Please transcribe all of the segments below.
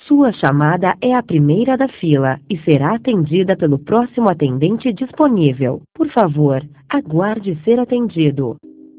Sua chamada é a primeira da fila e será atendida pelo próximo atendente disponível. Por favor, aguarde ser atendido.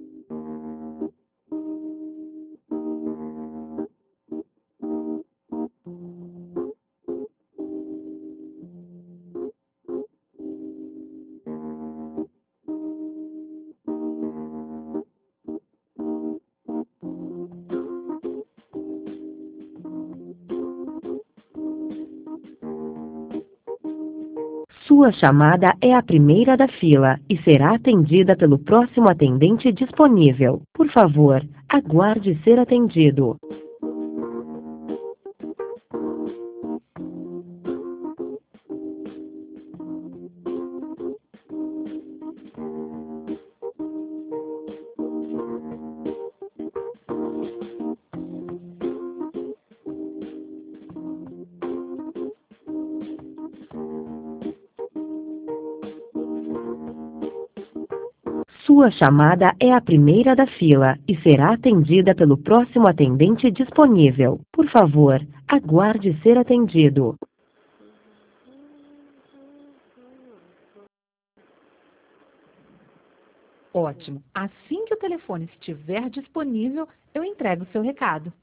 Sua chamada é a primeira da fila e será atendida pelo próximo atendente disponível. Por favor, aguarde ser atendido. Sua chamada é a primeira da fila e será atendida pelo próximo atendente disponível. Por favor, aguarde ser atendido. Ótimo. Assim que o telefone estiver disponível, eu entrego o seu recado.